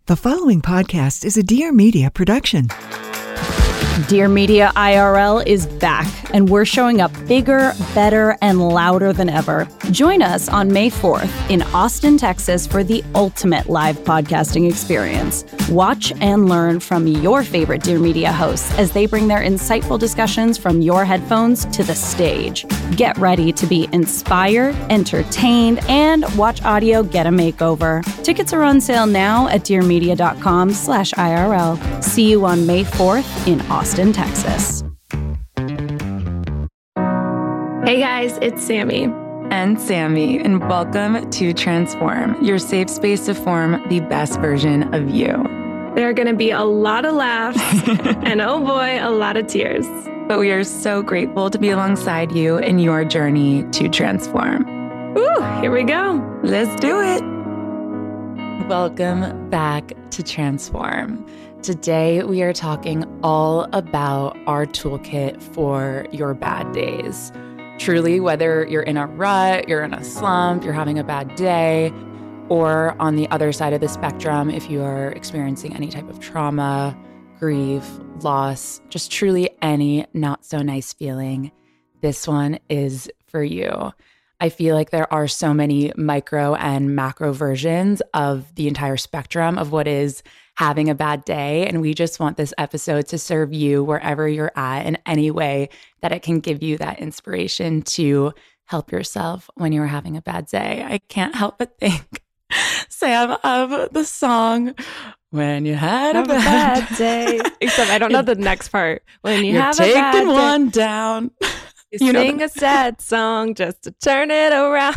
The following podcast is a Dear Media production. Dear Media IRL is back, and we're showing up bigger, better, and louder than ever. Join us on May 4th in Austin, Texas for the ultimate live podcasting experience. Watch and learn from your favorite Dear Media hosts as they bring their insightful discussions from your headphones to the stage. Get ready to be inspired, entertained, and watch audio get a makeover. Tickets are on sale now at dearmedia.com/IRL. See you on May 4th in Austin, Texas. Hey guys, it's Sammy. And Sammy, and welcome to Transform, your safe space to form the best version of you. There are going to be a lot of laughs and oh boy, a lot of tears. But we are so grateful to be alongside you in your journey to transform. Ooh, here we go. Let's do it. Welcome back to Transform. Today, we are talking all about our toolkit for your bad days. Truly, whether you're in a rut, you're in a slump, you're having a bad day, or on the other side of the spectrum, if you are experiencing any type of trauma, grief, loss, just truly any not so nice feeling, this one is for you. I feel like there are so many micro and macro versions of the entire spectrum of what is having a bad day. And we just want this episode to serve you wherever you're at in any way that it can give you that inspiration to help yourself when you're having a bad day. I can't help but think, Sam, of the song, When You Had a Bad Day. Except I don't know the next part. When you're have a bad taking day. one down. You sing a sad song just to turn it around.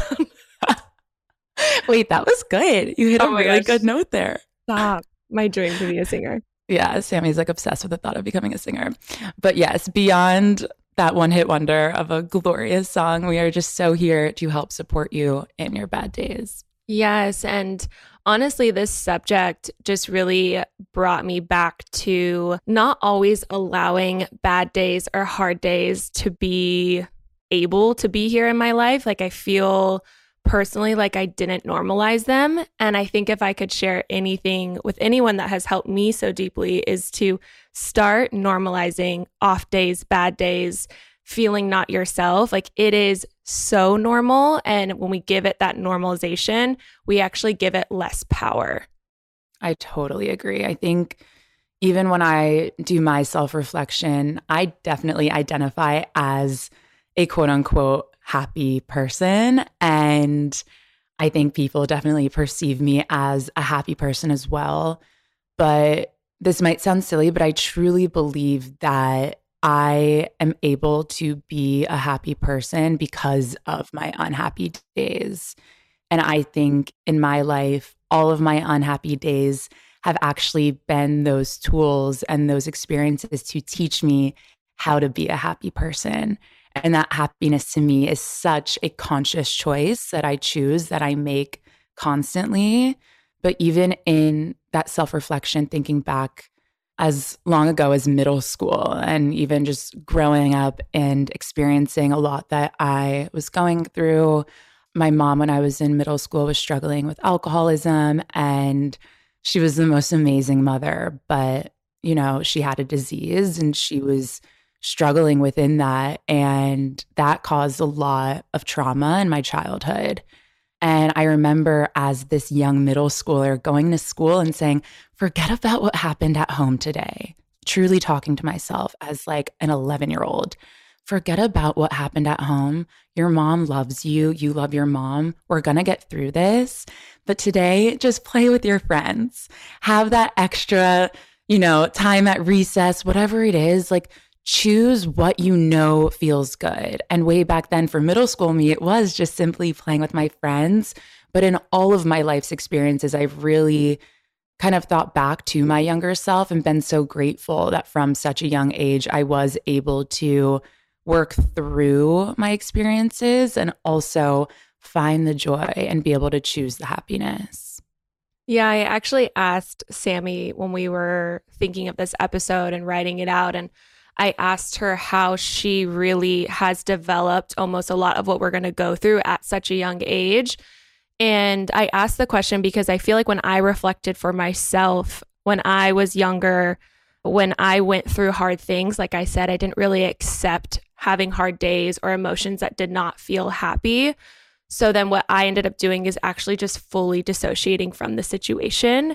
Wait, that was good. You hit a really good note there. Stop. My dream to be a singer. Yeah, Sammy's like obsessed with the thought of becoming a singer. But yes, beyond that one-hit wonder of a glorious song, we are just so here to help support you in your bad days. Yes, and honestly, this subject just really brought me back to not always allowing bad days or hard days to be able to be here in my life. Like I feel personally like I didn't normalize them. And I think if I could share anything with anyone that has helped me so deeply is to start normalizing off days, bad days, feeling not yourself. Like it is so normal. And when we give it that normalization, we actually give it less power. I totally agree. I think even when I do my self-reflection, I definitely identify as a quote unquote happy person. And I think people definitely perceive me as a happy person as well. But this might sound silly, but I truly believe that I am able to be a happy person because of my unhappy days. And I think in my life, all of my unhappy days have actually been those tools and those experiences to teach me how to be a happy person. And that happiness to me is such a conscious choice that I choose, that I make constantly. But even in that self-reflection, thinking back as long ago as middle school and even just growing up and experiencing a lot that I was going through. My mom, when I was in middle school, was struggling with alcoholism, and she was the most amazing mother. But, you know, she had a disease and she was struggling within that. And that caused a lot of trauma in my childhood. And I remember as this young middle schooler going to school and saying, forget about what happened at home today. Truly talking to myself as like an 11-year-old. Forget about what happened at home. Your mom loves you. You love your mom. We're going to get through this. But today, just play with your friends. Have that extra, time at recess, whatever it is. Like, choose what you know feels good. And way back then for middle school me, it was just simply playing with my friends. But in all of my life's experiences, I've really kind of thought back to my younger self and been so grateful that from such a young age, I was able to work through my experiences and also find the joy and be able to choose the happiness. Yeah, I actually asked Sammy when we were thinking of this episode and writing it out, and I asked her how she really has developed almost a lot of what we're going to go through at such a young age And I asked the question because I feel like when I reflected for myself, when I was younger, when I went through hard things, like I said, I didn't really accept having hard days or emotions that did not feel happy. So then what I ended up doing is actually just fully dissociating from the situation.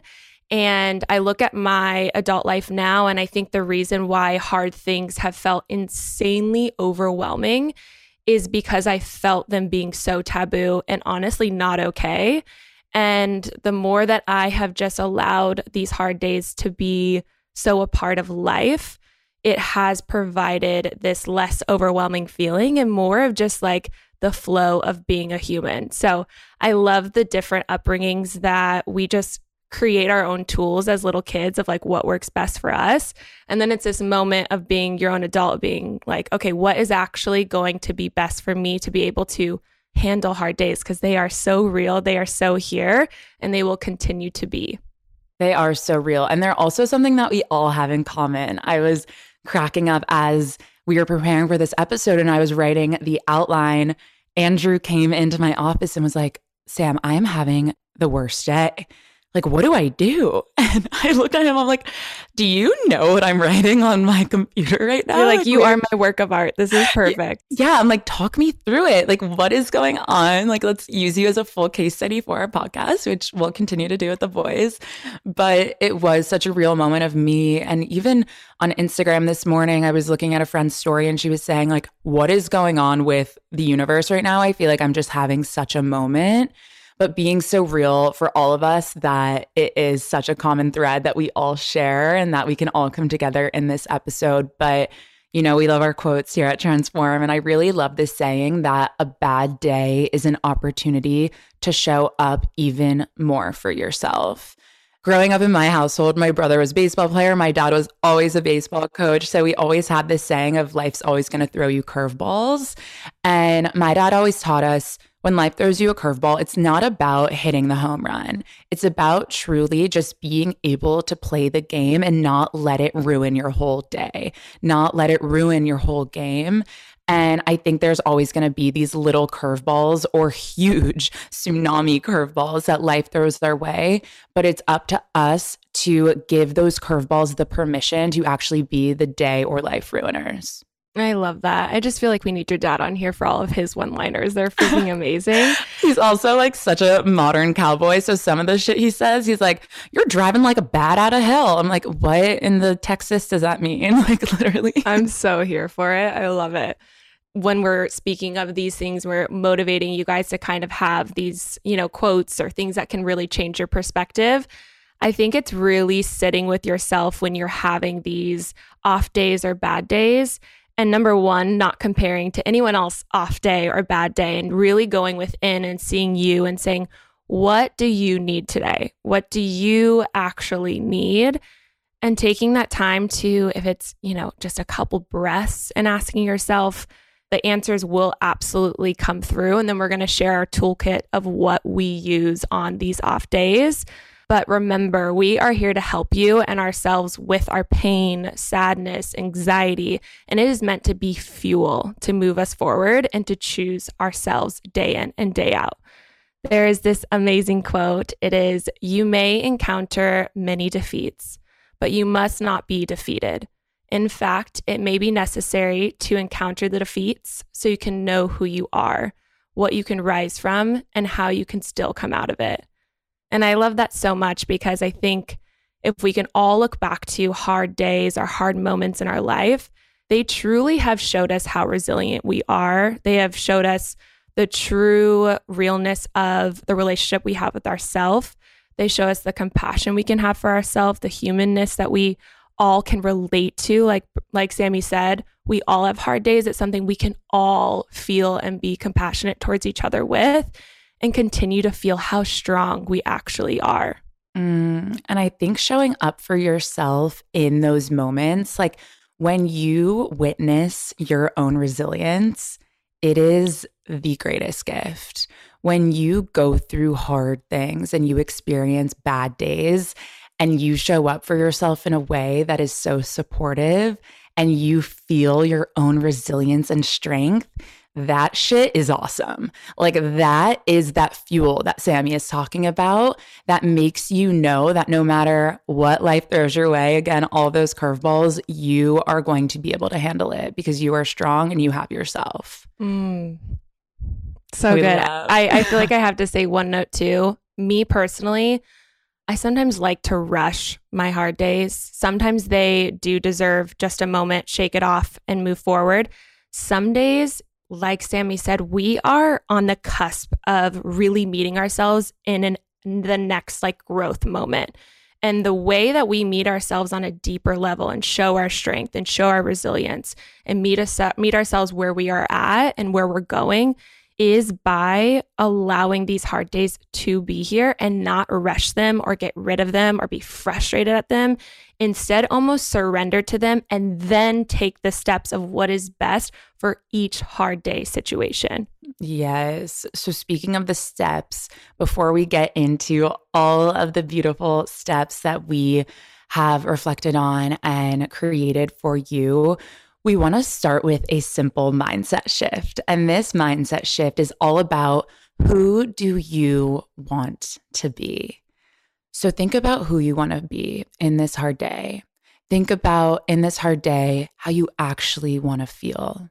And I look at my adult life now, and I think the reason why hard things have felt insanely overwhelming is because I felt them being so taboo and honestly not okay. And the more that I have just allowed these hard days to be so a part of life, it has provided this less overwhelming feeling and more of just like the flow of being a human. So I love the different upbringings that we just create our own tools as little kids of like what works best for us. And then it's this moment of being your own adult, being like, okay, what is actually going to be best for me to be able to handle hard days? Because they are so real, they are so here, and they will continue to be. They are so real. And they're also something that we all have in common. I was cracking up as we were preparing for this episode and I was writing the outline. Andrew came into my office and was like, Sam, I am having the worst day. Like, what do I do? And I looked at him, I'm like, do you know what I'm writing on my computer right now? You're like, you are my work of art. This is perfect. Yeah. I'm like, talk me through it. Like, what is going on? Like, let's use you as a full case study for our podcast, which we'll continue to do with the boys. But it was such a real moment of me. And even on Instagram this morning, I was looking at a friend's story and she was saying like, what is going on with the universe right now? I feel like I'm just having such a moment. But being so real for all of us that it is such a common thread that we all share and that we can all come together in this episode. But, you know, we love our quotes here at Transform. And I really love this saying that a bad day is an opportunity to show up even more for yourself. Growing up in my household, my brother was a baseball player. My dad was always a baseball coach. So we always had this saying of life's always going to throw you curveballs. And my dad always taught us, when life throws you a curveball, it's not about hitting the home run. It's about truly just being able to play the game and not let it ruin your whole day, not let it ruin your whole game. And I think there's always going to be these little curveballs or huge tsunami curveballs that life throws their way. But it's up to us to give those curveballs the permission to actually be the day or life ruiners. I love that. I just feel like we need your dad on here for all of his one-liners. They're freaking amazing. He's also like such a modern cowboy. So some of the shit he says, he's like, you're driving like a bat out of hell. I'm like, what in the Texas does that mean? Like literally. I'm so here for it. I love it. When we're speaking of these things, we're motivating you guys to kind of have these, you know, quotes or things that can really change your perspective. I think it's really sitting with yourself when you're having these off days or bad days. And number one, not comparing to anyone else off day or bad day and really going within and seeing you and saying, what do you need today? What do you actually need? And taking that time to, if it's, you know, just a couple breaths and asking yourself, the answers will absolutely come through. And then we're going to share our toolkit of what we use on these off days. But remember, we are here to help you and ourselves with our pain, sadness, anxiety, and it is meant to be fuel to move us forward and to choose ourselves day in and day out. There is this amazing quote. It is, you may encounter many defeats, but you must not be defeated. In fact, it may be necessary to encounter the defeats so you can know who you are, what you can rise from, and how you can still come out of it. And I love that so much because I think if we can all look back to hard days or hard moments in our life, they truly have showed us how resilient we are. They have showed us the true realness of the relationship we have with ourselves. They show us the compassion we can have for ourselves, the humanness that we all can relate to. Like Sammy said, we all have hard days. It's something we can all feel and be compassionate towards each other with, and continue to feel how strong we actually are. And I think showing up for yourself in those moments, like when you witness your own resilience, it is the greatest gift. When you go through hard things and you experience bad days and you show up for yourself in a way that is so supportive and you feel your own resilience and strength, that shit is awesome. Like that is that fuel that Sammy is talking about that makes you know that no matter what life throws your way, again, all those curveballs, you are going to be able to handle it because you are strong and you have yourself. So good. I feel like I have to say one note too. Me personally, I sometimes like to rush my hard days. Sometimes they do deserve just a moment, shake it off and move forward. Some days, like Sammy said, we are on the cusp of really meeting ourselves in the next like growth moment. And the way that we meet ourselves on a deeper level and show our strength and show our resilience and meet ourselves where we are at and where we're going is by allowing these hard days to be here and not rush them or get rid of them or be frustrated at them. Instead, almost surrender to them and then take the steps of what is best for each hard day situation. Yes. So speaking of the steps, before we get into all of the beautiful steps that we have reflected on and created for you, we want to start with a simple mindset shift. And this mindset shift is all about who do you want to be? So think about who you want to be in this hard day. Think about in this hard day how you actually want to feel.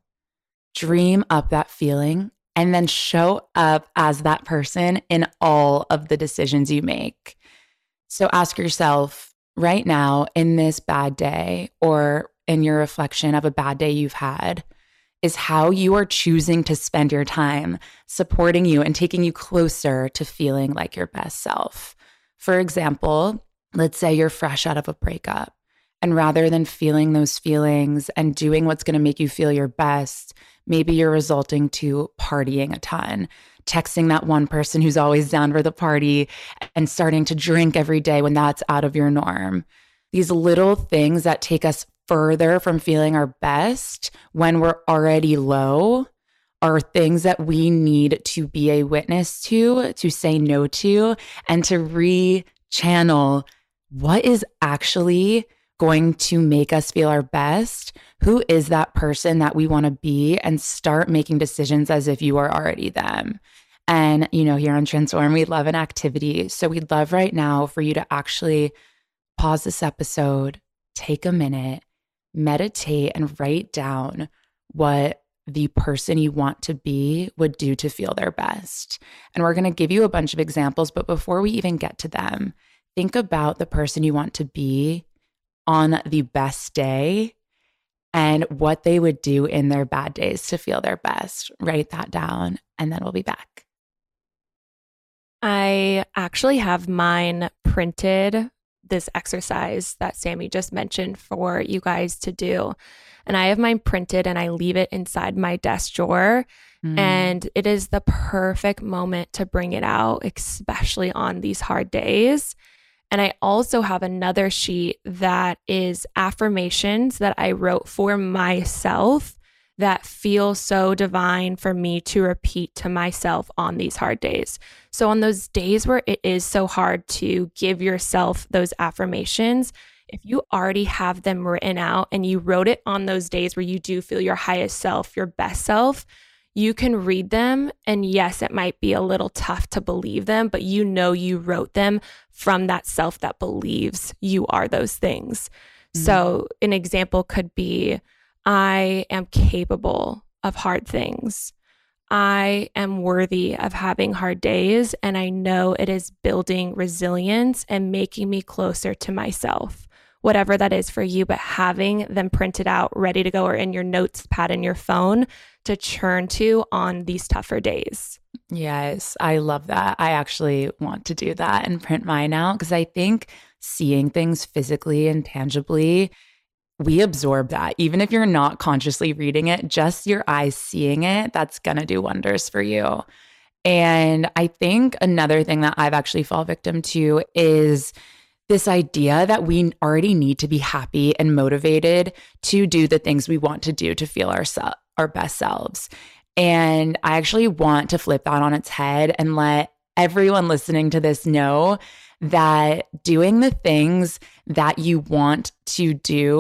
Dream up that feeling and then show up as that person in all of the decisions you make. So ask yourself right now in this bad day or in your reflection of a bad day you've had, is how you are choosing to spend your time supporting you and taking you closer to feeling like your best self. For example, let's say you're fresh out of a breakup, and rather than feeling those feelings and doing what's going to make you feel your best, maybe you're resorting to partying a ton, texting that one person who's always down for the party and starting to drink every day when that's out of your norm. These little things that take us further from feeling our best when we're already low are things that we need to be a witness to say no to, and to re-channel what is actually going to make us feel our best. Who is that person that we want to be? And start making decisions as if you are already them. And, here on Transform, we love an activity. So we'd love right now for you to actually pause this episode, take a minute, meditate and write down what the person you want to be would do to feel their best. And we're going to give you a bunch of examples, but before we even get to them, think about the person you want to be on the best day and what they would do in their bad days to feel their best. Write that down, and then we'll be back. I actually have mine printed, this exercise that Sammy just mentioned for you guys to do. And I have mine printed and I leave it inside my desk drawer. And it is the perfect moment to bring it out, especially on these hard days. And I also have another sheet that is affirmations that I wrote for myself that feel so divine for me to repeat to myself on these hard days. So on those days where it is so hard to give yourself those affirmations, if you already have them written out and you wrote it on those days where you do feel your highest self, your best self, you can read them. And yes, it might be a little tough to believe them, but you wrote them from that self that believes you are those things. So an example could be, I am capable of hard things. I am worthy of having hard days, and I know it is building resilience and making me closer to myself. Whatever that is for you, but having them printed out, ready to go, or in your notes pad in your phone to turn to on these tougher days. Yes, I love that. I actually want to do that and print mine out because I think seeing things physically and tangibly, we absorb that. Even if you're not consciously reading it, just your eyes seeing it, that's going to do wonders for you. And I think another thing that I've actually fallen victim to is this idea that we already need to be happy and motivated to do the things we want to do to feel our best selves. And I actually want to flip that on its head and let everyone listening to this know that doing the things that you want to do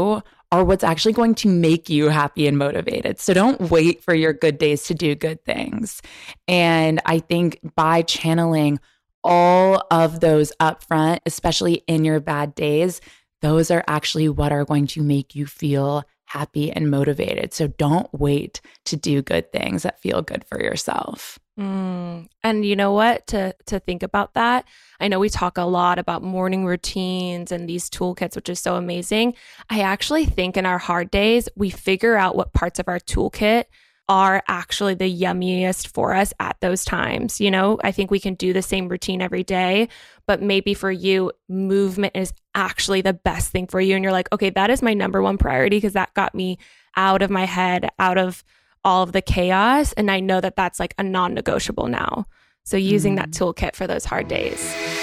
are what's actually going to make you happy and motivated. So don't wait for your good days to do good things. And I think by channeling all of those up front, especially in your bad days, those are actually what are going to make you feel happy and motivated. So don't wait to do good things that feel good for yourself. And you know what? To think about that, I know we talk a lot about morning routines and these toolkits, which is so amazing. I actually think in our hard days, we figure out what parts of our toolkit are actually the yummiest for us at those times. You know, I think we can do the same routine every day, but maybe for you, movement is actually the best thing for you. And you're like, okay, that is my number one priority because that got me out of my head, out of all of the chaos. And I know that that's like a non-negotiable now. So using that toolkit for those hard days.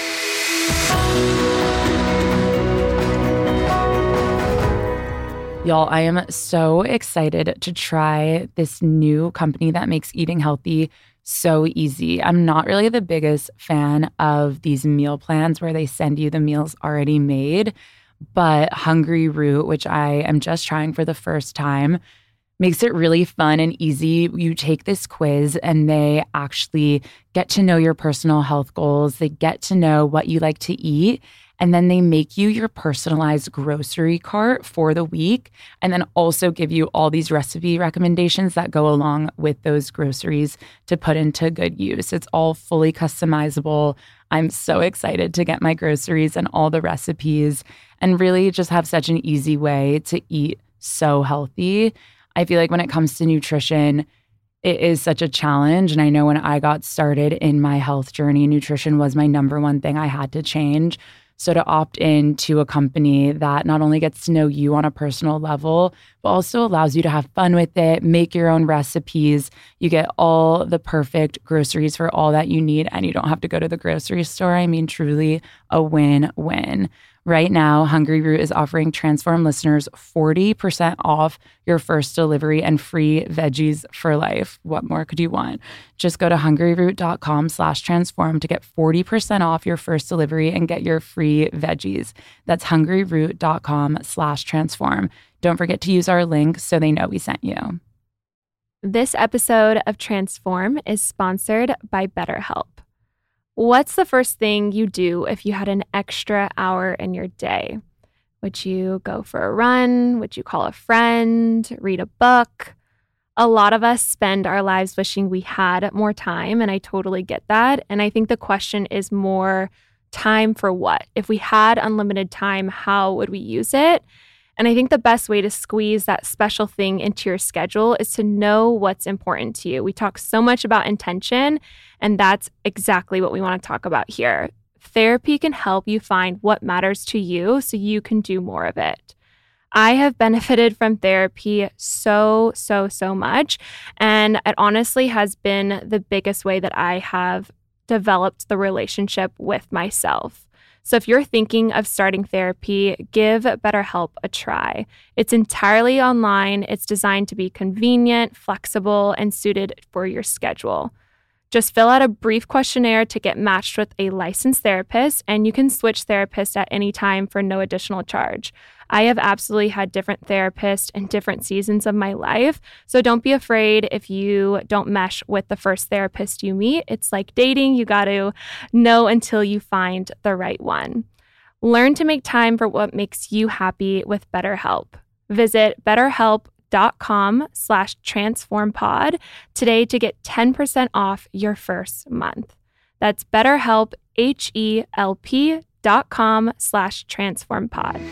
Y'all, I am so excited to try this new company that makes eating healthy so easy. I'm not really the biggest fan of these meal plans where they send you the meals already made, but Hungryroot, which I am just trying for the first time, makes it really fun and easy. You take this quiz and they actually get to know your personal health goals. They get to know what you like to eat. And then they make you your personalized grocery cart for the week. And then also give you all these recipe recommendations that go along with those groceries to put into good use. It's all fully customizable. I'm so excited to get my groceries and all the recipes and really just have such an easy way to eat so healthy. I feel like when it comes to nutrition, it is such a challenge. And I know when I got started in my health journey, nutrition was my number one thing I had to change. So to opt into a company that not only gets to know you on a personal level, but also allows you to have fun with it, make your own recipes, you get all the perfect groceries for all that you need, and you don't have to go to the grocery store. I mean, truly a win-win. Right now, Hungryroot is offering Transform listeners 40% off your first delivery and free veggies for life. What more could you want? Just go to hungryroot.com/transform to get 40% off your first delivery and get your free veggies. That's hungryroot.com/transform. Don't forget to use our link so they know we sent you. This episode of Transform is sponsored by BetterHelp. What's the first thing you do if you had an extra hour in your day? Would you go for a run? Would you call a friend? Read a book? A lot of us spend our lives wishing we had more time, and I totally get that. And I think the question is more time for what? If we had unlimited time, how would we use it? And I think the best way to squeeze that special thing into your schedule is to know what's important to you. We talk so much about intention, and that's exactly what we want to talk about here. Therapy can help you find what matters to you so you can do more of it. I have benefited from therapy so much, and it honestly has been the biggest way that I have developed the relationship with myself. So if you're thinking of starting therapy, give BetterHelp a try. It's entirely online. It's designed to be convenient, flexible, and suited for your schedule. Just fill out a brief questionnaire to get matched with a licensed therapist, and you can switch therapists at any time for no additional charge. I have absolutely had different therapists in different seasons of my life, so don't be afraid if you don't mesh with the first therapist you meet. It's like dating. You got to know until you find the right one. Learn to make time for what makes you happy with BetterHelp. Visit BetterHelp.com/transformpod today to get 10% off your first month. That's BetterHelp, HELP.com/transformpod.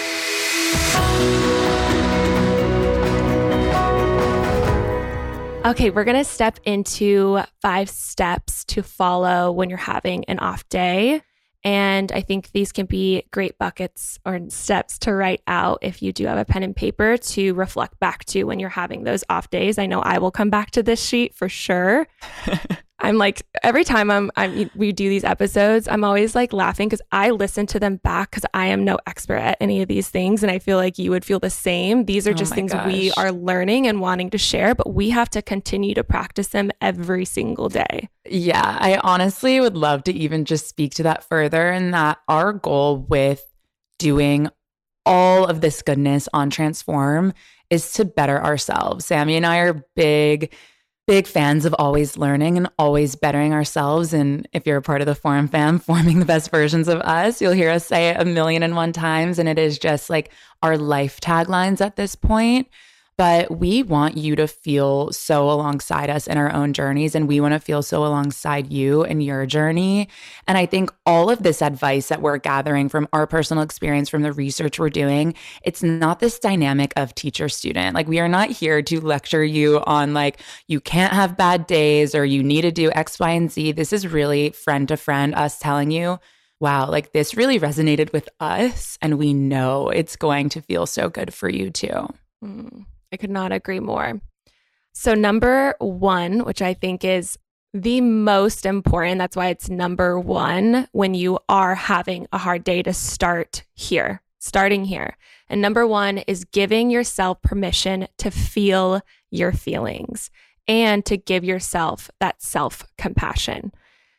Okay, we're going to step into 5 steps to follow when you're having an off day. And I think these can be great buckets or steps to write out if you do have a pen and paper to reflect back to when you're having those off days. I know I will come back to this sheet for sure. I'm like, every time we do these episodes, I'm always like laughing because I listen to them back because I am no expert at any of these things. And I feel like you would feel the same. These are just things we are learning and wanting to share, but we have to continue to practice them every single day. Yeah, I honestly would love to even just speak to that further, and that our goal with doing all of this goodness on Transform is to better ourselves. Sammy and I are big fans of always learning and always bettering ourselves. And if you're a part of the Forum fam, forming the best versions of us, you'll hear us say it 1,000,001 times. And it is just like our life taglines at this point. But we want you to feel so alongside us in our own journeys, and we want to feel so alongside you in your journey. And I think all of this advice that we're gathering from our personal experience, from the research we're doing, it's not this dynamic of teacher-student. Like, we are not here to lecture you on like, you can't have bad days or you need to do X, Y, and Z. This is really friend to friend, us telling you, wow, like this really resonated with us, and we know it's going to feel so good for you too. I could not agree more. So number one, which I think is the most important, that's why it's number one when you are having a hard day, to starting here. And number one is giving yourself permission to feel your feelings and to give yourself that self-compassion.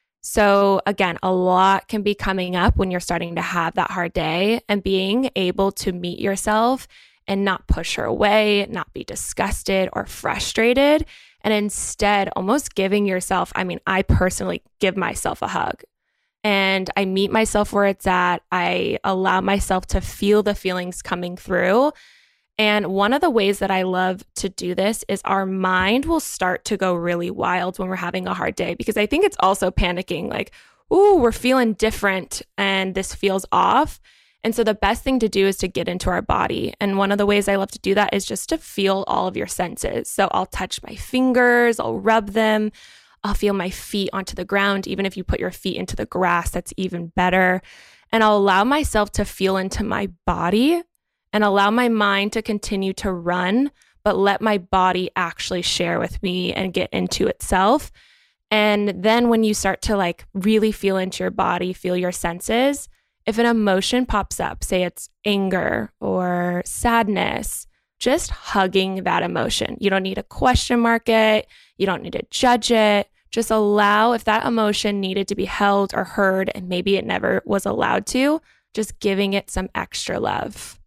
So again, a lot can be coming up when you're starting to have that hard day, and being able to meet yourself and not push her away, not be disgusted or frustrated, and instead almost giving yourself, I personally give myself a hug, and I meet myself where it's at. I allow myself to feel the feelings coming through. And one of the ways that I love to do this is our mind will start to go really wild when we're having a hard day, because I think it's also panicking, like, ooh, we're feeling different and this feels off. And so the best thing to do is to get into our body. And one of the ways I love to do that is just to feel all of your senses. So I'll touch my fingers, I'll rub them, I'll feel my feet onto the ground. Even if you put your feet into the grass, that's even better. And I'll allow myself to feel into my body and allow my mind to continue to run, but let my body actually share with me and get into itself. And then when you start to like really feel into your body, feel your senses, if an emotion pops up, say it's anger or sadness, just hugging that emotion. You don't need to question mark it. You don't need to judge it. Just allow, if that emotion needed to be held or heard and maybe it never was allowed to, just giving it some extra love.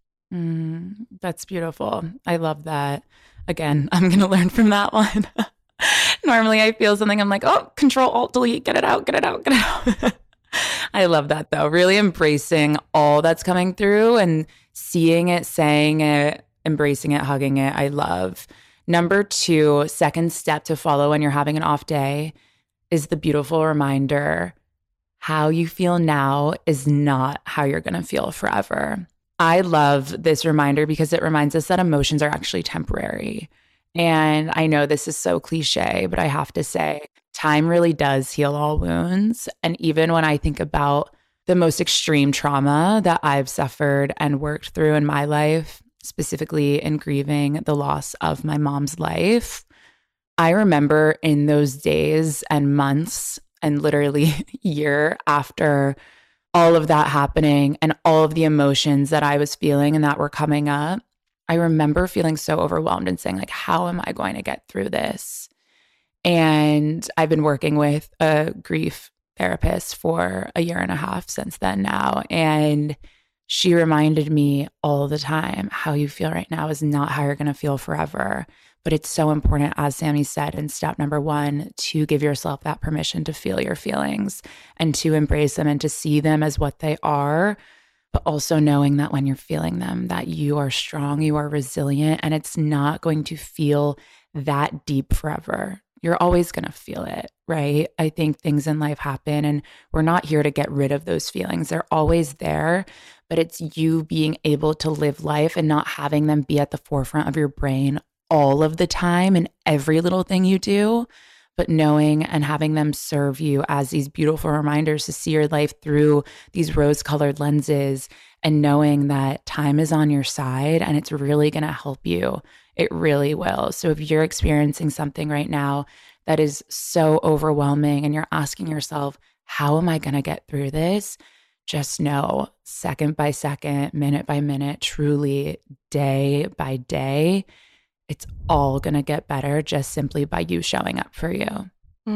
That's beautiful. I love that. Again, I'm going to learn from that one. Normally I feel something, I'm like, oh, Control Alt Delete, get it out. I love that though. Really embracing all that's coming through and seeing it, saying it, embracing it, hugging it. I love. Number two, second step to follow when you're having an off day is the beautiful reminder, how you feel now is not how you're going to feel forever. I love this reminder because it reminds us that emotions are actually temporary. And I know this is so cliche, but I have to say, time really does heal all wounds. And even when I think about the most extreme trauma that I've suffered and worked through in my life, specifically in grieving the loss of my mom's life, I remember in those days and months and literally year after all of that happening and all of the emotions that I was feeling and that were coming up, I remember feeling so overwhelmed and saying, like, how am I going to get through this? And I've been working with a grief therapist for 1.5 years since then now. And she reminded me all the time, how you feel right now is not how you're going to feel forever. But it's so important, as Sammy said in step number one, to give yourself that permission to feel your feelings and to embrace them and to see them as what they are. But also knowing that when you're feeling them, that you are strong, you are resilient, and it's not going to feel that deep forever. You're always going to feel it, right? I think things in life happen and we're not here to get rid of those feelings. They're always there, but it's you being able to live life and not having them be at the forefront of your brain all of the time in every little thing you do, but knowing and having them serve you as these beautiful reminders to see your life through these rose-colored lenses and knowing that time is on your side and it's really going to help you. It really will. So if you're experiencing something right now that is so overwhelming and you're asking yourself, how am I going to get through this? Just know, second by second, minute by minute, truly day by day, it's all going to get better just simply by you showing up for you.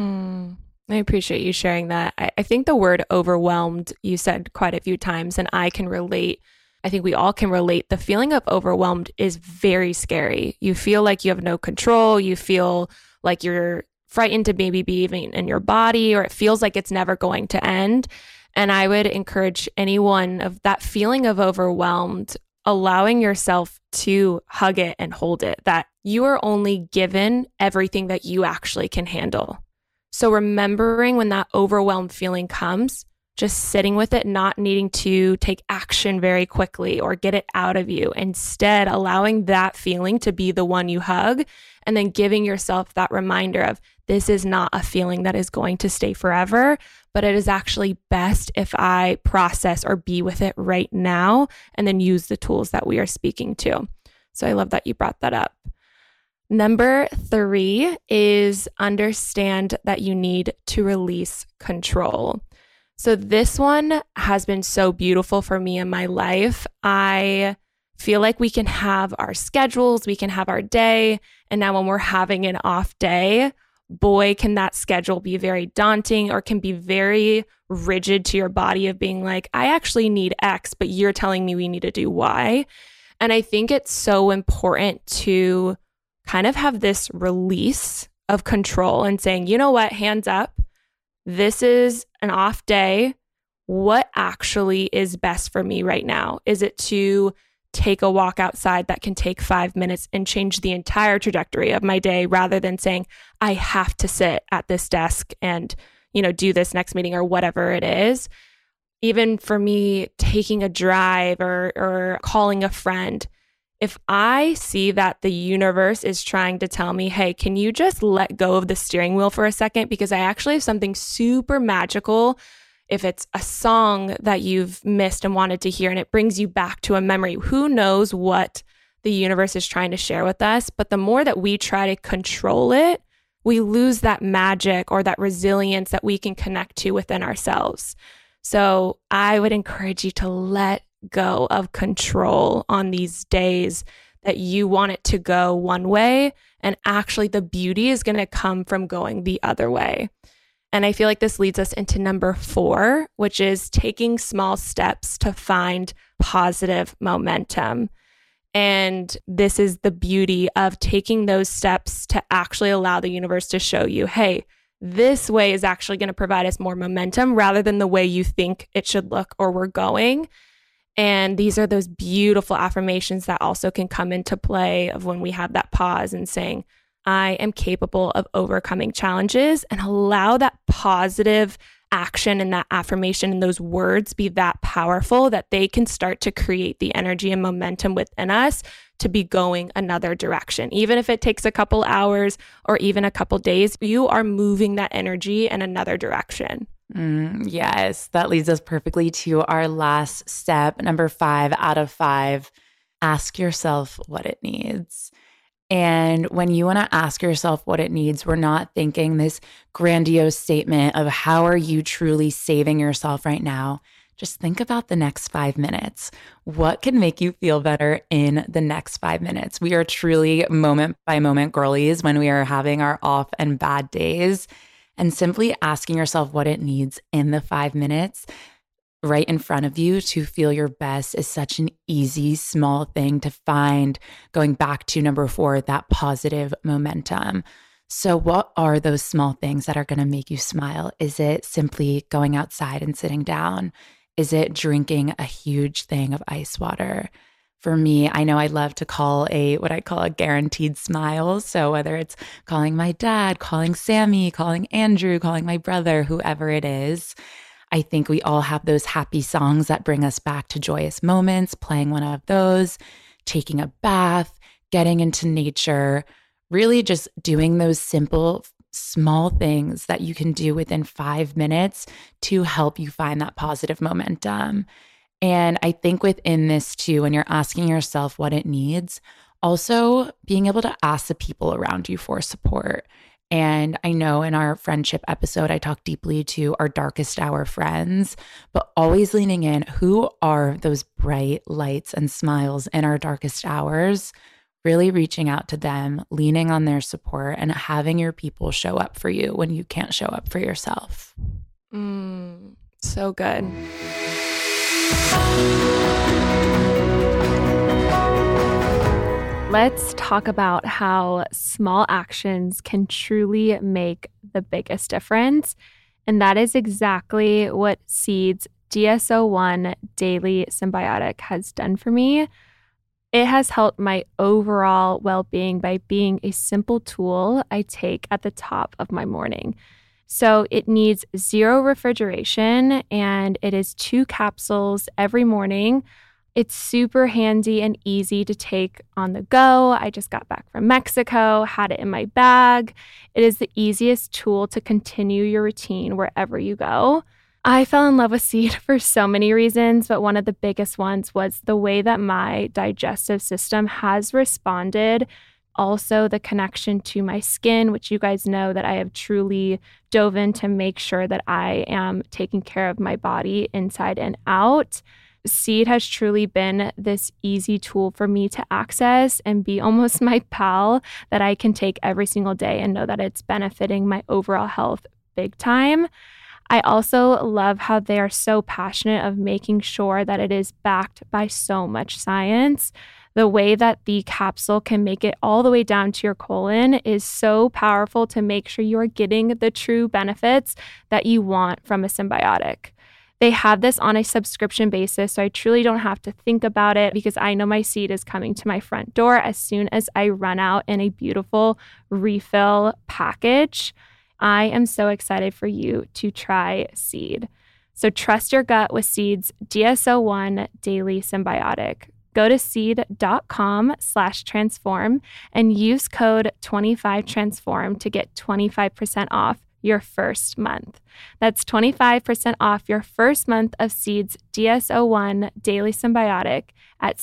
I appreciate you sharing that. I think the word overwhelmed, you said quite a few times, and I can relate. I think we all can relate. The feeling of overwhelmed is very scary. You feel like you have no control. You feel like you're frightened to maybe be even in your body, or it feels like it's never going to end. And I would encourage anyone of that feeling of overwhelmed, allowing yourself to hug it and hold it, that you are only given everything that you actually can handle. So remembering when that overwhelmed feeling comes, just sitting with it, not needing to take action very quickly or get it out of you. Instead, allowing that feeling to be the one you hug, and then giving yourself that reminder of, this is not a feeling that is going to stay forever, but it is actually best if I process or be with it right now, and then use the tools that we are speaking to. So I love that you brought that up. Number 3 is understand that you need to release control. So this one has been so beautiful for me in my life. I feel like we can have our schedules, we can have our day, and now when we're having an off day, boy, can that schedule be very daunting, or can be very rigid to your body of being like, I actually need X, but you're telling me we need to do Y. And I think it's so important to kind of have this release of control and saying, you know what, hands up. This is an off day. What actually is best for me right now? Is it to take a walk outside that can take 5 minutes and change the entire trajectory of my day, rather than saying, I have to sit at this desk and, do this next meeting or whatever it is? Even for me, taking a drive or calling a friend, if I see that the universe is trying to tell me, hey, can you just let go of the steering wheel for a second? Because I actually have something super magical. If it's a song that you've missed and wanted to hear, and it brings you back to a memory, who knows what the universe is trying to share with us? But the more that we try to control it, we lose that magic or that resilience that we can connect to within ourselves. So I would encourage you to let go of control on these days that you want it to go one way, and actually the beauty is going to come from going the other way. And I feel like this leads us into number 4, which is taking small steps to find positive momentum. And this is the beauty of taking those steps to actually allow the universe to show you, hey, this way is actually going to provide us more momentum rather than the way you think it should look or we're going. And these are those beautiful affirmations that also can come into play of when we have that pause and saying, I am capable of overcoming challenges, and allow that positive action and that affirmation and those words be that powerful that they can start to create the energy and momentum within us to be going another direction. Even if it takes a couple hours or even a couple days, you are moving that energy in another direction. Yes, that leads us perfectly to our last step, number 5 out of 5. Ask yourself what it needs. And when you want to ask yourself what it needs, we're not thinking this grandiose statement of how are you truly saving yourself right now. Just think about the next 5 minutes. What can make you feel better in the next 5 minutes? We are truly moment by moment girlies when we are having our off and bad days. And simply asking yourself what it needs in the 5 minutes right in front of you to feel your best is such an easy, small thing to find. Going back to number 4, that positive momentum. So what are those small things that are going to make you smile? Is it simply going outside and sitting down? Is it drinking a huge thing of ice water? For me, I know I love to call what I call a guaranteed smile. So whether it's calling my dad, calling Sammy, calling Andrew, calling my brother, whoever it is, I think we all have those happy songs that bring us back to joyous moments, playing one of those, taking a bath, getting into nature, really just doing those simple, small things that you can do within 5 minutes to help you find that positive momentum. And I think within this too, when you're asking yourself what it needs, also being able to ask the people around you for support. And I know in our friendship episode, I talked deeply to our darkest hour friends, but always leaning in, who are those bright lights and smiles in our darkest hours? Really reaching out to them, leaning on their support, and having your people show up for you when you can't show up for yourself. So good. let's talk about how small actions can truly make the biggest difference. And that is exactly what Seed's DS-01 Daily Symbiotic has done for me. It has helped my overall well-being by being a simple tool I take at the top of my morning. So it needs 0 refrigeration, and it is 2 capsules every morning. It's super handy and easy to take on the go. I just got back from Mexico, had it in my bag. It is the easiest tool to continue your routine wherever you go. I fell in love with Seed for so many reasons, but one of the biggest ones was the way that my digestive system has responded. Also, the connection to my skin, which you guys know that I have truly dove in to make sure that I am taking care of my body inside and out. Seed has truly been this easy tool for me to access and be almost my pal that I can take every single day and know that it's benefiting my overall health big time. I also love how they are so passionate of making sure that it is backed by so much science. The way that the capsule can make it all the way down to your colon is so powerful to make sure you are getting the true benefits that you want from a symbiotic. They have this on a subscription basis, so I truly don't have to think about it because I know my Seed is coming to my front door as soon as I run out in a beautiful refill package. I am so excited for you to try Seed. So trust your gut with Seed's DS-01 Daily Symbiotic. Go to seed.com/transform and use code 25transform to get 25% off your first month. That's 25% off your first month of Seed's DS-01 Daily Symbiotic at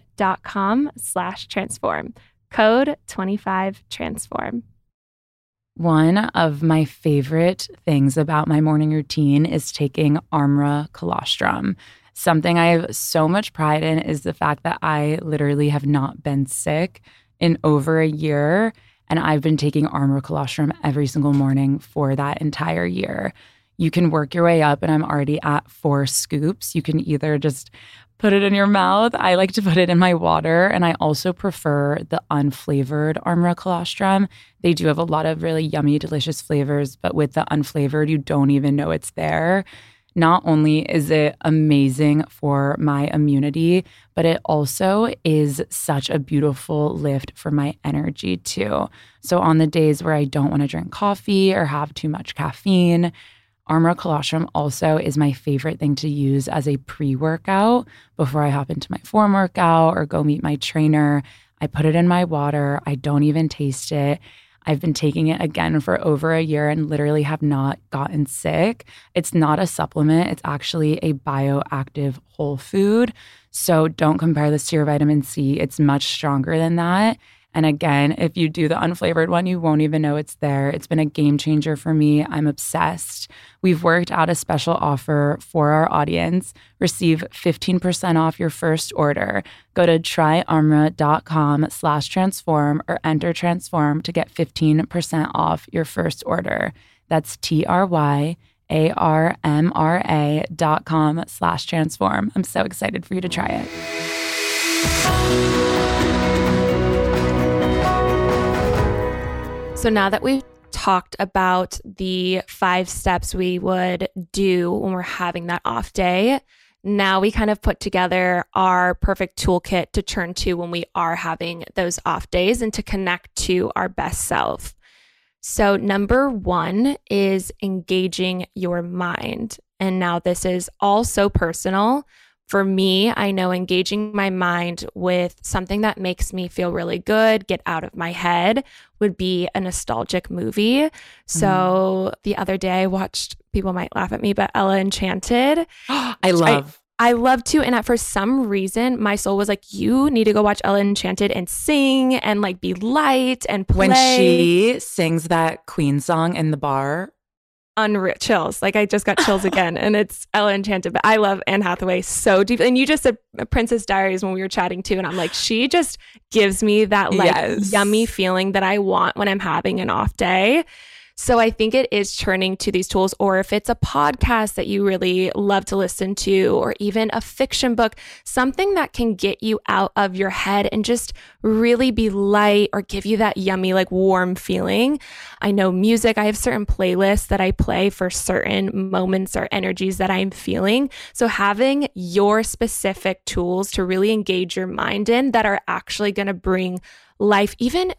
seed.com/transform. Code 25transform. One of my favorite things about my morning routine is taking Armra Colostrum. Something I have so much pride in is the fact that I literally have not been sick in over a year. And I've been taking Armra Colostrum every single morning for that entire year. You can work your way up, and I'm already at 4 scoops. You can either just put it in your mouth. I like to put it in my water, and I also prefer the unflavored Armra Colostrum. They do have a lot of really yummy, delicious flavors, but with the unflavored, you don't even know it's there. Not only is it amazing for my immunity, but it also is such a beautiful lift for my energy too. So on the days where I don't want to drink coffee or have too much caffeine, Armra Colostrum also is my favorite thing to use as a pre-workout before I hop into my form workout or go meet my trainer. I put it in my water. I don't even taste it. I've been taking it again for over a year and literally have not gotten sick. It's not a supplement. It's actually a bioactive whole food. So don't compare this to your vitamin C. It's much stronger than that. And again, if you do the unflavored one, you won't even know it's there. It's been a game changer for me. I'm obsessed. We've worked out a special offer for our audience. Receive 15% off your first order. Go to tryarmra.com/transform or enter transform to get 15% off your first order. That's tryarmra.com/transform. I'm so excited for you to try it. So now that we've talked about the 5 steps we would do when we're having that off day, now we kind of put together our perfect toolkit to turn to when we are having those off days and to connect to our best self. So number 1 is engaging your mind. And now this is all so personal. For me, I know engaging my mind with something that makes me feel really good, get out of my head, would be a nostalgic movie. So the other day I watched, people might laugh at me, but Ella Enchanted. I love to. And for some reason, my soul was like, you need to go watch Ella Enchanted and sing and like be light and play. When she sings that Queen song in the bar. Unreal chills. Like I just got chills again, and it's Ella Enchanted. But I love Anne Hathaway so deep. And you just said Princess Diaries when we were chatting too, and I'm like, she just gives me that like yummy feeling that I want when I'm having an off day. So I think it is turning to these tools, or if it's a podcast that you really love to listen to, or even a fiction book, something that can get you out of your head and just really be light or give you that yummy, like warm feeling. I know music, I have certain playlists that I play for certain moments or energies that I'm feeling. So having your specific tools to really engage your mind in that are actually going to bring life, even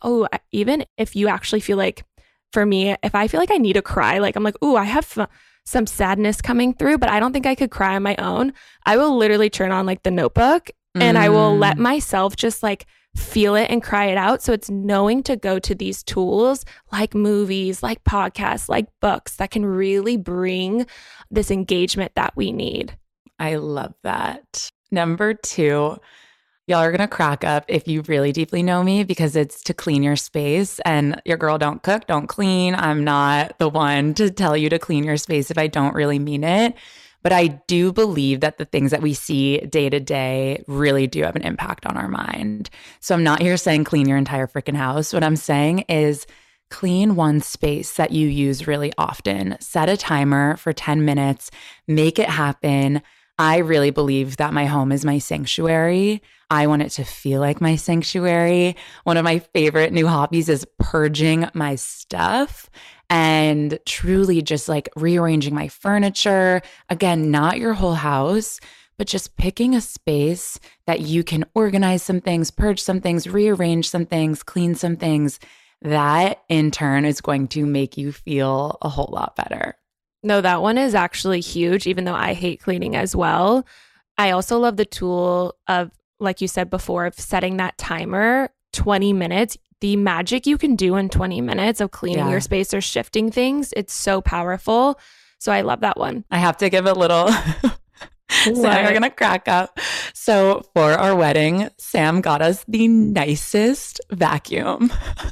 if you actually feel like, for me, if I feel like I need to cry, like I'm like, ooh, I have some sadness coming through, but I don't think I could cry on my own. I will literally turn on like The Notebook and I will let myself just like feel it and cry it out. So it's knowing to go to these tools like movies, like podcasts, like books that can really bring this engagement that we need. I love that. Number 2, y'all are going to crack up if you really deeply know me, because it's to clean your space. And your girl don't cook, don't clean. I'm not the one to tell you to clean your space if I don't really mean it. But I do believe that the things that we see day to day really do have an impact on our mind. So I'm not here saying clean your entire freaking house. What I'm saying is clean one space that you use really often. Set a timer for 10 minutes, make it happen. I really believe that my home is my sanctuary. I want it to feel like my sanctuary. One of my favorite new hobbies is purging my stuff and truly just like rearranging my furniture. Again, not your whole house, but just picking a space that you can organize some things, purge some things, rearrange some things, clean some things. That in turn is going to make you feel a whole lot better. No, that one is actually huge, even though I hate cleaning as well. I also love the tool of, like you said before, of setting that timer, 20 minutes. The magic you can do in 20 minutes of cleaning your space or shifting things, it's so powerful. So I love that one. I have to give a little... Sam, we're going to crack up. So for our wedding, Sam got us the nicest vacuum.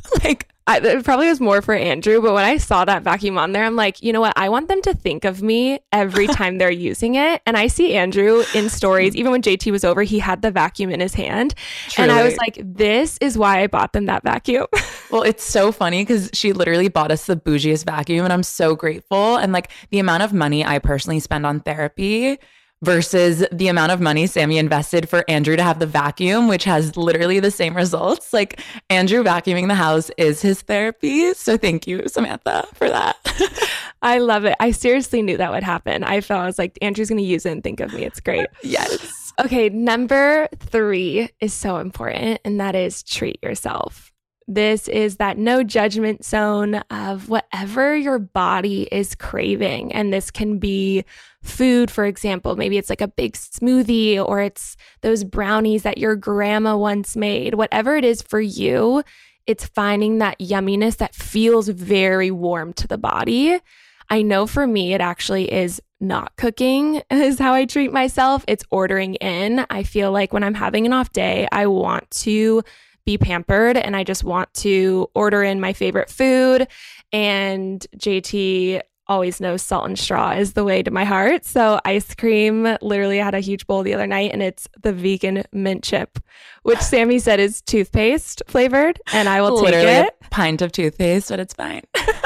It probably was more for Andrew, but when I saw that vacuum on there, I'm like, you know what? I want them to think of me every time they're using it. And I see Andrew in stories, even when JT was over, he had the vacuum in his hand. Truly. And I was like, this is why I bought them that vacuum. Well, it's so funny because she literally bought us the bougiest vacuum, and I'm so grateful. And like the amount of money I personally spend on therapy versus the amount of money Sammy invested for Andrew to have the vacuum, which has literally the same results. Like Andrew vacuuming the house is his therapy. So thank you, Samantha, for that. I love it. I seriously knew that would happen. I was like, Andrew's going to use it and think of me. It's great. Yes. Okay, number 3 is so important, and that is treat yourself. This is that no judgment zone of whatever your body is craving. And this can be food, for example. Maybe it's like a big smoothie, or it's those brownies that your grandma once made. Whatever it is for you, it's finding that yumminess that feels very warm to the body. I know for me, it actually is not cooking is how I treat myself. It's ordering in. I feel like when I'm having an off day, I want to be pampered and I just want to order in my favorite food. And JT always knows salt and straw is the way to my heart. So ice cream, literally I had a huge bowl the other night, and it's the vegan mint chip, which Sammy said is toothpaste flavored, and I will take it. A pint of toothpaste, but it's fine.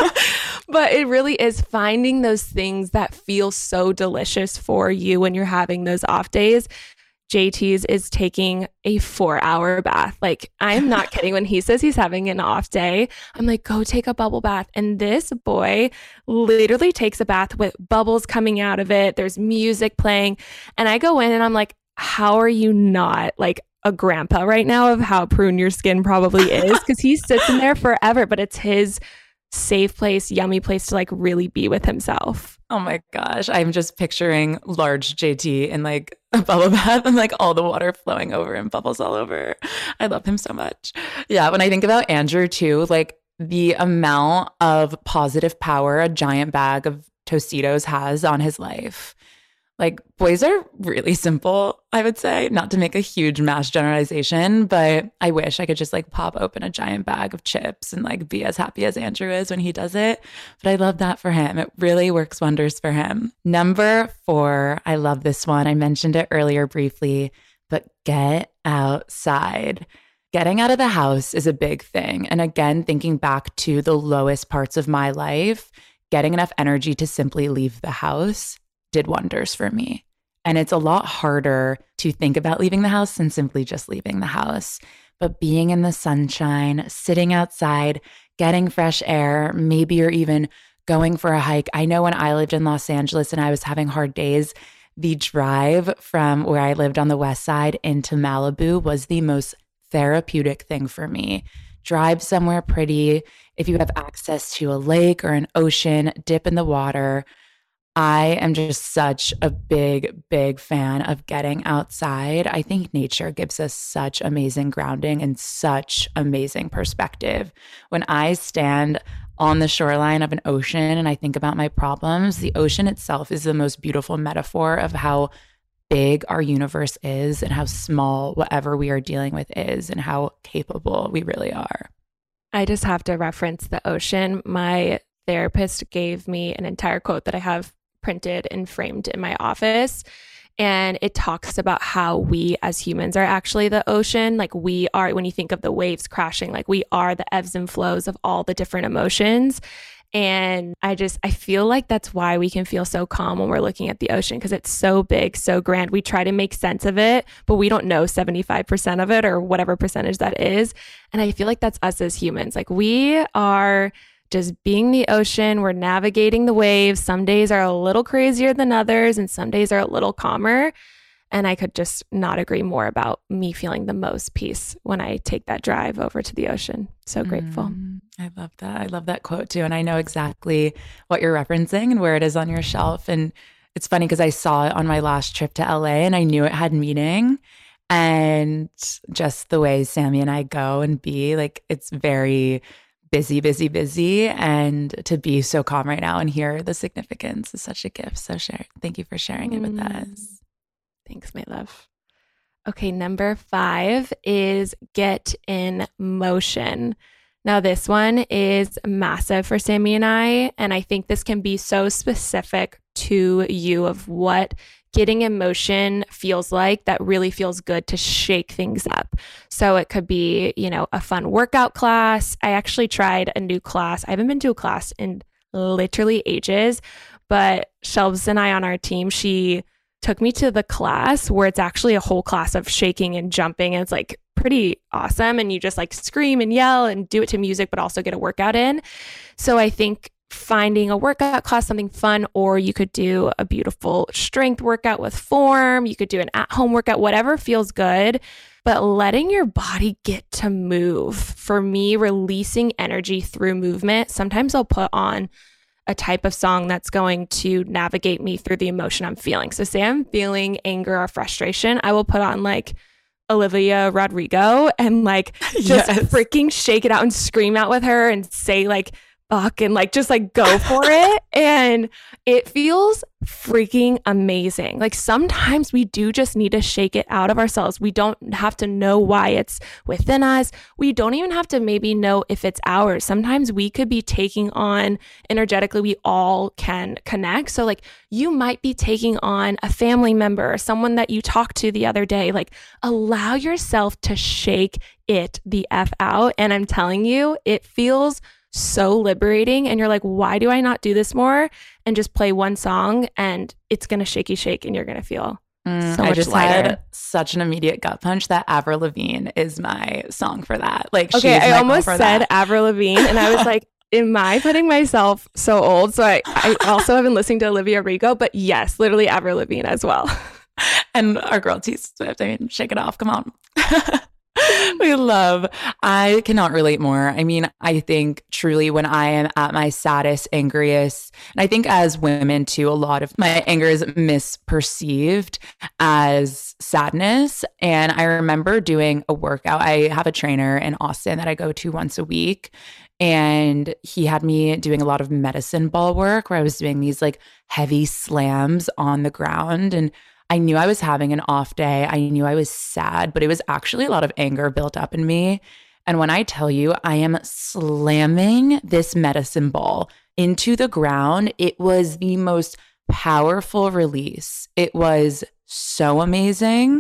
But it really is finding those things that feel so delicious for you when you're having those off days. JT's is taking a 4-hour bath. Like, I'm not kidding. When he says he's having an off day, I'm like, go take a bubble bath. And this boy literally takes a bath with bubbles coming out of it. There's music playing. And I go in and I'm like, how are you not like a grandpa right now of how prune your skin probably is? Because he sits in there forever, but it's his safe place, yummy place to like really be with himself. Oh my gosh. I'm just picturing large JT in like a bubble bath and like all the water flowing over and bubbles all over. I love him so much. Yeah. When I think about Andrew too, like the amount of positive power a giant bag of Tostitos has on his life. Like, boys are really simple, I would say, not to make a huge mass generalization, but I wish I could just like pop open a giant bag of chips and like be as happy as Andrew is when he does it. But I love that for him. It really works wonders for him. Number 4, I love this one. I mentioned it earlier briefly, but get outside. getting out of the house is a big thing. And again, thinking back to the lowest parts of my life, getting enough energy to simply leave the house did wonders for me. And it's a lot harder to think about leaving the house than simply just leaving the house. But being in the sunshine, sitting outside, getting fresh air, maybe you're even going for a hike. I know when I lived in Los Angeles and I was having hard days, the drive from where I lived on the west side into Malibu was the most therapeutic thing for me. Drive somewhere pretty. If you have access to a lake or an ocean, dip in the water. I am just such a big, big fan of getting outside. I think nature gives us such amazing grounding and such amazing perspective. When I stand on the shoreline of an ocean and I think about my problems, the ocean itself is the most beautiful metaphor of how big our universe is and how small whatever we are dealing with is and how capable we really are. I just have to reference the ocean. My therapist gave me an entire quote that I have printed and framed in my office. And it talks about how we as humans are actually the ocean. Like we are, when you think of the waves crashing, like we are the ebbs and flows of all the different emotions. And I feel like that's why we can feel so calm when we're looking at the ocean, because it's so big, so grand. We try to make sense of it, but we don't know 75% of it or whatever percentage that is. And I feel like that's us as humans. Like we are just being the ocean. We're navigating the waves. Some days are a little crazier than others, and some days are a little calmer. And I could just not agree more about me feeling the most peace when I take that drive over to the ocean. So grateful. I love that. I love that quote too. And I know exactly what you're referencing and where it is on your shelf. And it's funny because I saw it on my last trip to LA and I knew it had meaning. And just the way Sammy and I go and be, like, it's very busy, busy, busy. And to be so calm right now and hear the significance is such a gift. So thank you for sharing it with us. Thanks, my love. Okay, number 5 is get in motion. Now, this one is massive for Sammy and I think this can be so specific to you of what getting in motion feels like that really feels good to shake things up. So it could be, a fun workout class. I actually tried a new class. I haven't been to a class in literally ages, but Shelbs and I on our team, she took me to the class where it's actually a whole class of shaking and jumping. And it's like pretty awesome. And you just like scream and yell and do it to music, but also get a workout in. So I think finding a workout class, something fun, or you could do a beautiful strength workout with form. You could do an at-home workout, whatever feels good, but letting your body get to move. For me, releasing energy through movement. Sometimes I'll put on a type of song that's going to navigate me through the emotion I'm feeling. So say I'm feeling anger or frustration, I will put on like Olivia Rodrigo and like just freaking shake it out and scream out with her and say like, fuck, and like just like go for it. And it feels freaking amazing. Like sometimes we do just need to shake it out of ourselves. We don't have to know why it's within us. We don't even have to maybe know if it's ours. Sometimes we could be taking on energetically, we all can connect. So like you might be taking on a family member or someone that you talked to the other day. Like allow yourself to shake it the F out. And I'm telling you, it feels so liberating. And you're like, why do I not do this more? And just play one song and it's going to shakey shake and you're going to feel so much I just lighter. had such an immediate gut punch that Avril Lavigne is my song for that. Like, okay, I almost said Avril Lavigne and I was like, am I putting myself so old? So I also have been listening to Olivia Rodrigo, but yes, literally Avril Lavigne as well. And our girl T Swift, I mean, shake it off. Come on. I cannot relate more. I mean, I think truly when I am at my saddest, angriest, and I think as women too, a lot of my anger is misperceived as sadness. And I remember doing a workout. I have a trainer in Austin that I go to once a week. And he had me doing a lot of medicine ball work where I was doing these like heavy slams on the ground. And I knew I was having an off day. I knew I was sad, but it was actually a lot of anger built up in me. And when I tell you I am slamming this medicine ball into the ground, it was the most powerful release. It was so amazing.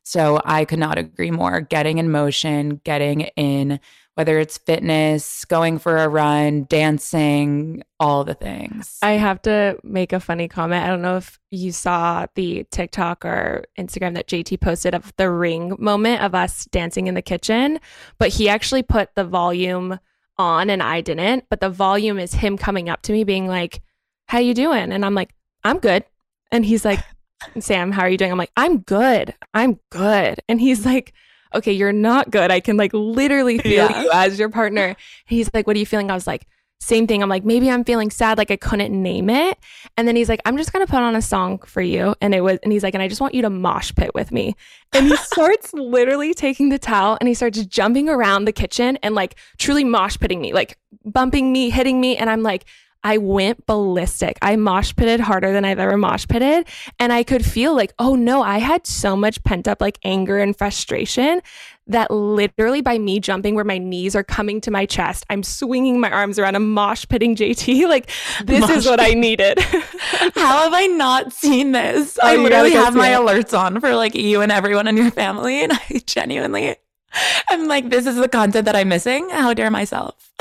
So I could not agree more. Getting in motion, getting in, whether it's fitness, going for a run, dancing, all the things. I have to make a funny comment. I don't know if you saw the TikTok or Instagram that JT posted of the ring moment of us dancing in the kitchen, but he actually put the volume on and I didn't. But the volume is him coming up to me being like, "How you doing?" And I'm like, "I'm good." And he's like, "Sam, how are you doing?" I'm like, "I'm good. I'm good." And he's like, "Okay, you're not good. I can like literally feel you as your partner." And he's like, "What are you feeling?" I was like, same thing. I'm like, maybe I'm feeling sad. Like I couldn't name it. And then he's like, "I'm just going to put on a song for you." And he's like, "And I just want you to mosh pit with me." And he starts literally taking the towel and he starts jumping around the kitchen and like truly mosh pitting me, like bumping me, hitting me. And I'm like, I went ballistic. I mosh pitted harder than I've ever mosh pitted. And I could feel like, oh no, I had so much pent up like anger and frustration that literally by me jumping where my knees are coming to my chest, I'm swinging my arms around, I'm mosh pitting JT. Like this is what I needed. How have I not seen this? I literally have my alerts on for like you and everyone in your family. And I genuinely, I'm like, this is the content that I'm missing. How dare myself?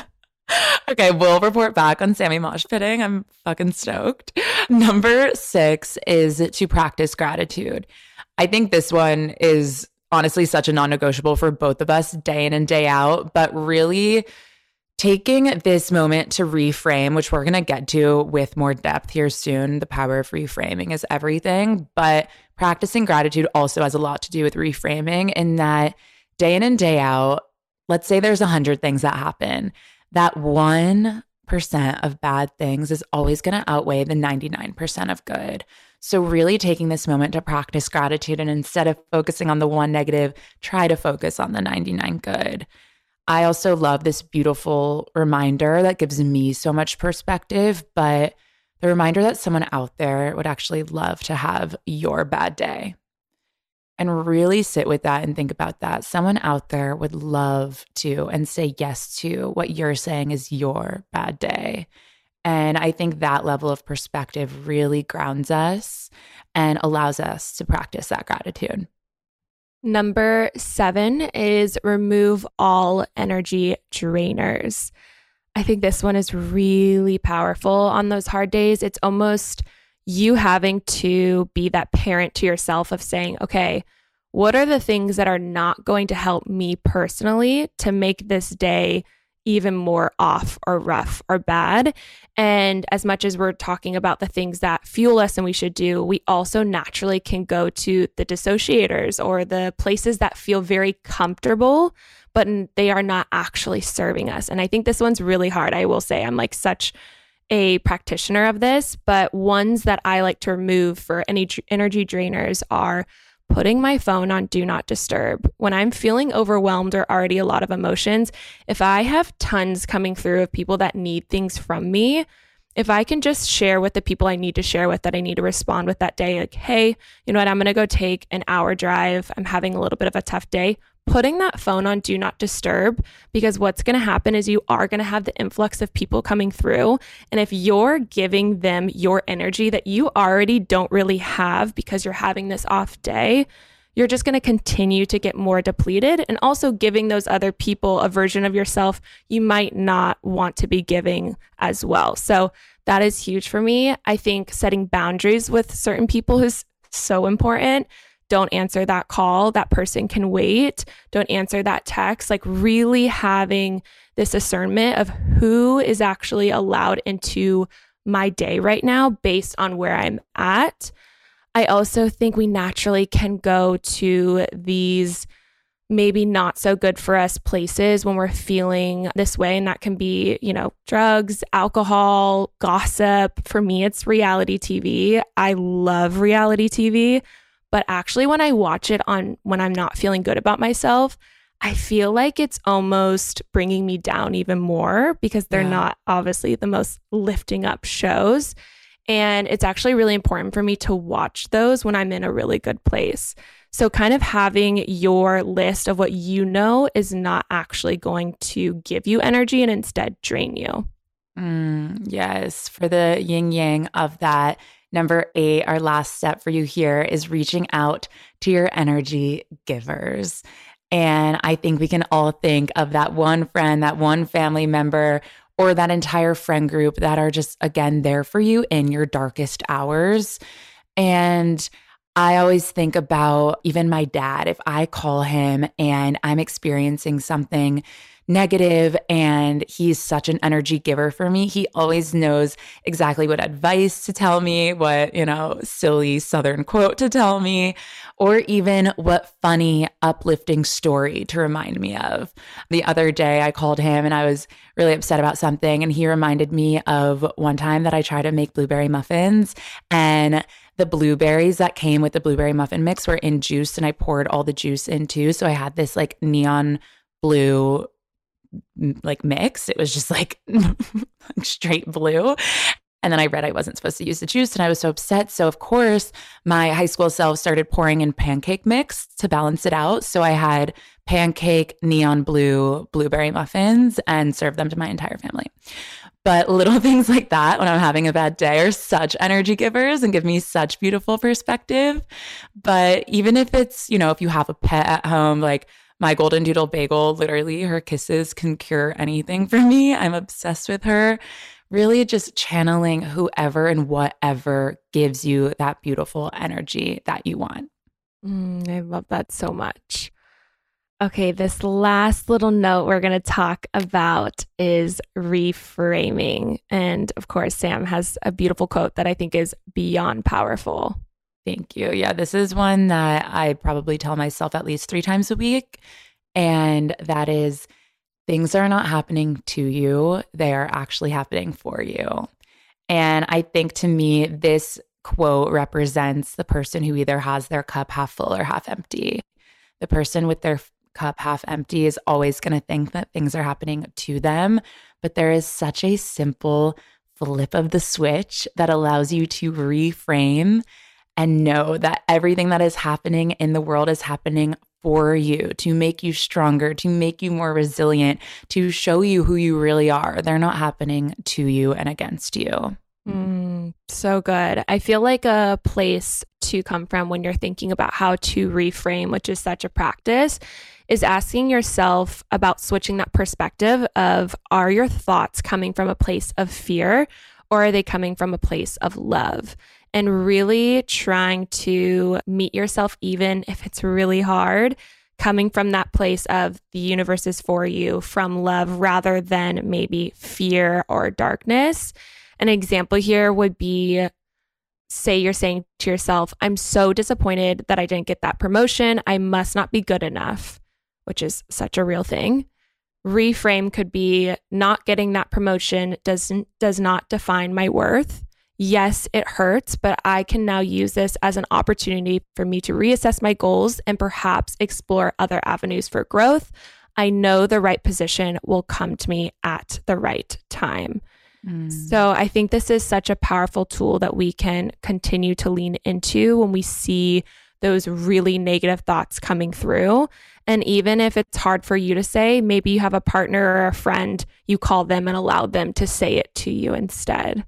Okay, we'll report back on Sammy mosh pitting. I'm fucking stoked. Number 6 is to practice gratitude. I think this one is honestly such a non-negotiable for both of us day in and day out, but really taking this moment to reframe, which we're going to get to with more depth here soon. The power of reframing is everything, but practicing gratitude also has a lot to do with reframing in that day in and day out, let's say there's 100 things that happen. That 1% of bad things is always going to outweigh the 99% of good. So really taking this moment to practice gratitude and instead of focusing on the one negative, try to focus on the 99 good. I also love this beautiful reminder that gives me so much perspective, but the reminder that someone out there would actually love to have your bad day. And really sit with that and think about that. Someone out there would love to and say yes to what you're saying is your bad day. And I think that level of perspective really grounds us and allows us to practice that gratitude. Number 7 is remove all energy drainers. I think this one is really powerful on those hard days. It's almost you having to be that parent to yourself of saying, okay, what are the things that are not going to help me personally to make this day even more off or rough or bad? And as much as we're talking about the things that fuel us and we should do, we also naturally can go to the dissociators or the places that feel very comfortable, but they are not actually serving us. And I think this one's really hard. I will say I'm like such a practitioner of this, but ones that I like to remove for any energy drainers are putting my phone on do not disturb. When I'm feeling overwhelmed or already a lot of emotions, if I have tons coming through of people that need things from me, if I can just share with the people I need to share with that I need to respond with that day, like, hey, you know what, I'm going to go take an hour drive. I'm having a little bit of a tough day. Putting that phone on do not disturb, because what's going to happen is you are going to have the influx of people coming through. And if you're giving them your energy that you already don't really have because you're having this off day, you're just going to continue to get more depleted and also giving those other people a version of yourself you might not want to be giving as well. So that is huge for me. I think setting boundaries with certain people is so important. Don't answer that call. That person can wait. Don't answer that text. Like really having this discernment of who is actually allowed into my day right now based on where I'm at. I also think we naturally can go to these maybe not so good for us places when we're feeling this way. And that can be, you know, drugs, alcohol, gossip. For me, it's reality TV. I love reality TV. But actually, when I watch it when I'm not feeling good about myself, I feel like it's almost bringing me down even more because they're not obviously the most lifting up shows. And it's actually really important for me to watch those when I'm in a really good place. So kind of having your list of what you know is not actually going to give you energy and instead drain you. Yes, for the yin yang of that. Number 8, our last step for you here is reaching out to your energy givers. And I think we can all think of that one friend, that one family member, or that entire friend group that are just, again, there for you in your darkest hours. And I always think about even my dad. If I call him and I'm experiencing something negative and he's such an energy giver for me, he always knows exactly what advice to tell me, what, silly Southern quote to tell me, or even what funny, uplifting story to remind me of. The other day I called him and I was really upset about something, and he reminded me of one time that I tried to make blueberry muffins, and the blueberries that came with the blueberry muffin mix were in juice, and I poured all the juice in too. So I had this like neon blue mix. It was just like straight blue. And then I read I wasn't supposed to use the juice, and I was so upset. So of course, my high school self started pouring in pancake mix to balance it out. So I had pancake neon blue blueberry muffins and served them to my entire family. But little things like that when I'm having a bad day are such energy givers and give me such beautiful perspective. But even if it's, if you have a pet at home, like my golden doodle bagel, literally her kisses can cure anything for me. I'm obsessed with her. Really just channeling whoever and whatever gives you that beautiful energy that you want. I love that so much. Okay, this last little note we're going to talk about is reframing. And of course, Sam has a beautiful quote that I think is beyond powerful. Thank you. Yeah, this is one that I probably tell myself at least 3 times a week. And that is, things are not happening to you. They are actually happening for you. And I think to me, this quote represents the person who either has their cup half full or half empty. The person with their cup half empty is always going to think that things are happening to them. But there is such a simple flip of the switch that allows you to reframe and know that everything that is happening in the world is happening for you, to make you stronger, to make you more resilient, to show you who you really are. They're not happening to you and against you. So good. I feel like a place to come from when you're thinking about how to reframe, which is such a practice, is asking yourself about switching that perspective of, are your thoughts coming from a place of fear, or are they coming from a place of love? And really trying to meet yourself, even if it's really hard, coming from that place of the universe is for you, from love, rather than maybe fear or darkness. An example here would be, say you're saying to yourself, I'm so disappointed that I didn't get that promotion. I must not be good enough, which is such a real thing. Reframe could be, not getting that promotion does not define my worth. Yes, it hurts, but I can now use this as an opportunity for me to reassess my goals and perhaps explore other avenues for growth. I know the right position will come to me at the right time. So I think this is such a powerful tool that we can continue to lean into when we see those really negative thoughts coming through. And even if it's hard for you to say, maybe you have a partner or a friend, you call them and allow them to say it to you instead.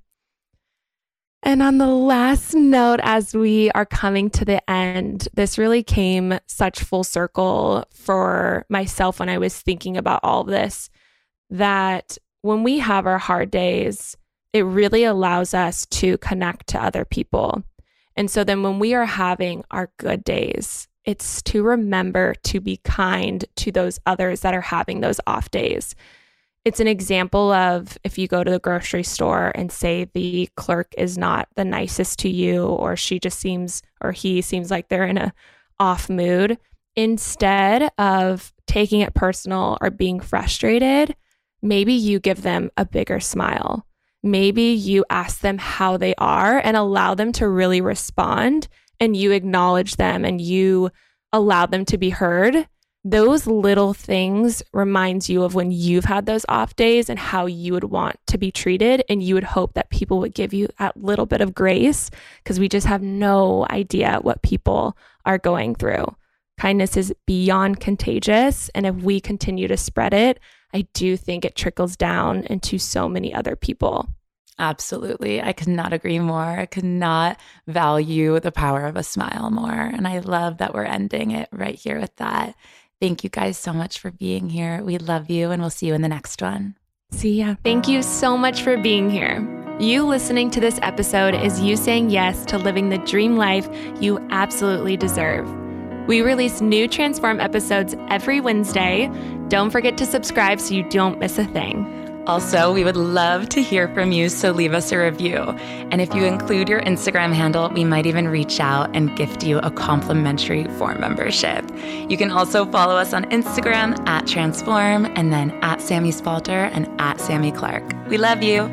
And on the last note, as we are coming to the end, this really came such full circle for myself when I was thinking about all this, that when we have our hard days, it really allows us to connect to other people. And so then when we are having our good days, it's to remember to be kind to those others that are having those off days. It's an example of, if you go to the grocery store and say the clerk is not the nicest to you, or she just seems, or he seems like they're in a off mood, instead of taking it personal or being frustrated, maybe you give them a bigger smile. Maybe you ask them how they are and allow them to really respond, and you acknowledge them and you allow them to be heard. Those little things reminds you of when you've had those off days and how you would want to be treated. And you would hope that people would give you that little bit of grace, because we just have no idea what people are going through. Kindness is beyond contagious. And if we continue to spread it, I do think it trickles down into so many other people. Absolutely. I could not agree more. I could not value the power of a smile more. And I love that we're ending it right here with that. Thank you guys so much for being here. We love you, and we'll see you in the next one. See ya. Thank you so much for being here. You listening to this episode is you saying yes to living the dream life you absolutely deserve. We release new Transform episodes every Wednesday. Don't forget to subscribe so you don't miss a thing. Also, we would love to hear from you, so leave us a review. And if you include your Instagram handle, we might even reach out and gift you a complimentary Form membership. You can also follow us on Instagram @Transform, and then @Sammy Spalter and @Sammy Clark. We love you.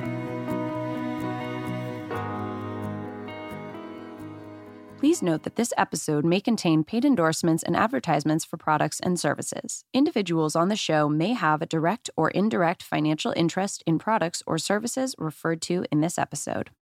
Please note that this episode may contain paid endorsements and advertisements for products and services. Individuals on the show may have a direct or indirect financial interest in products or services referred to in this episode.